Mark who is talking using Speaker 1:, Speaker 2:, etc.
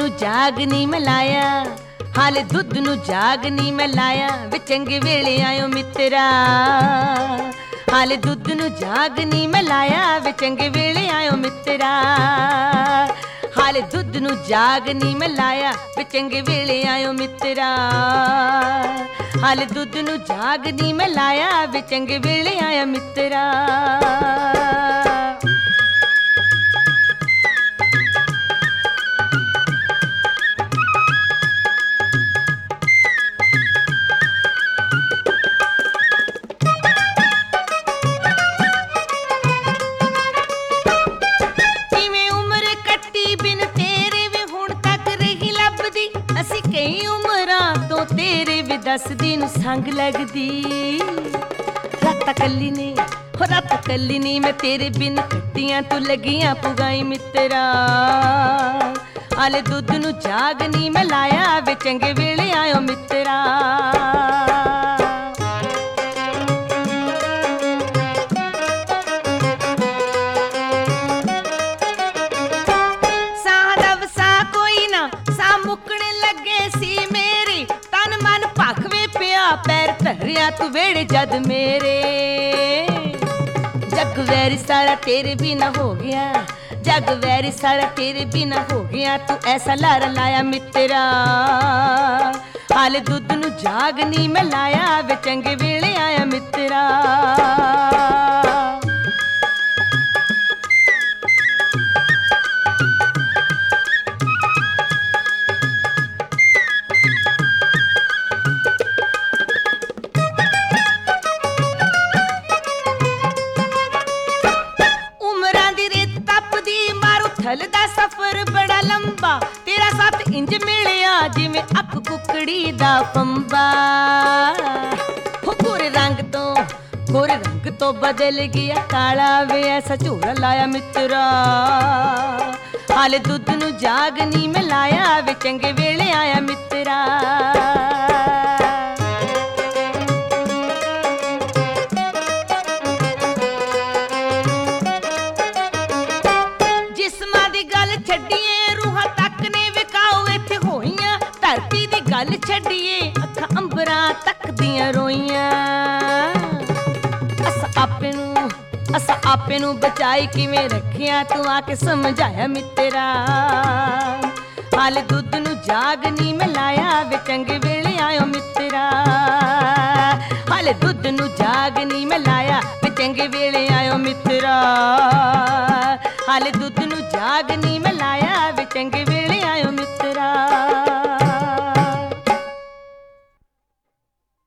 Speaker 1: ਨੂੰ ਜਾਗ ਨੀ ਮੈਂ ਲਾਇਆ, ਹਾਲੇ ਦੁੱਧ ਨੂੰ ਜਾਗ ਨੀ ਮੈਂ ਲਾਇਆ ਵੇ ਚੰਗੇ ਵੇਲੇ ਆਇਓ ਮਿੱਤਰਾ। ਹਾਲੇ ਦੁੱਧ ਨੂੰ ਜਾਗ ਨੀ ਮੈਂ ਲਾਇਆ ਵੇ ਚੰਗੇ ਵੇਲੇ ਆਇਓ ਮਿੱਤਰਾ। ਹਾਲੇ ਦੁੱਧ ਨੂੰ ਜਾਗ ਨੀ ਮੈਂ ਲਾਇਆ ਵੇ ਚੰਗੇ ਵੇਲੇ ਆਇਓ ਮਿੱਤਰਾ। ਹਾਲੇ ਦੁੱਧ ਨੂੰ ਜਾਗ ਨੀ ਮੈਂ ਲਾਇਆ ਵੇ ਚੰਗੇ ਵੇਲੇ ਆਇਆ ਮਿੱਤਰਾ। ਅਸੀਂ ਕਈ ਉਮਰਾਂ ਤੋਂ ਤੇਰੇ ਵੀ ਦੱਸਦੀ ਨੂੰ ਸੰਗ ਲੱਗਦੀ। ਰਾਤਾਂ ਕੱਲੀ ਨੇ ਹੋ ਰਾਤਾਂ ਕੱਲੀ ਨੀ ਮੈਂ ਤੇਰੇ ਬਿਨ ਕੱਟੀਆਂ ਤੂੰ ਲੱਗੀਆਂ ਪੁਗਾਈ ਮਿੱਤਰਾ। ਹਾਲੇ ਦੁੱਧ ਨੂੰ ਜਾਗ ਨੀ ਮੈਂ ਲਾਇਆ ਵੇ ਚੰਗੇ ਵੇਲੇ ਆਇਓ ਮਿੱਤਰਾ। पैर धरिया तू वेड़े जद मेरे, जग वैरी सारा तेरे बिना हो गया, जग वैरी सारा तेरे बिना हो गया। तू ऐसा लारा लाया मित्रा। हाले दुध नू जाग नी मैं लाया वे चंगे वेले आया मित्रा। दा सफर बड़ा लंबा तेरा साथ इंज मिलिया जिवें अख कुकड़ी दा फंबा। गोरे रंग तो बदल गया काला वे ऐसा झोला लाया मित्रा। हाले दुध नू जाग नी मैं लाया वे चंगे वेले आया मित्रा। गल छड़िए अखां अंबरां तक दियां रोइयां। असा आपे नू बचाई किवें रखिया तू आके समझाया मित्रा। हाले दुध नू जाग नी मैं लाया वे चंगे वेले आयो मित्रा। हाले दुध नू जाग नी मैं लाया वे चंगे वेले आयो मित्रा। हाले दुध नू जाग नी मैं लाया वे चंगे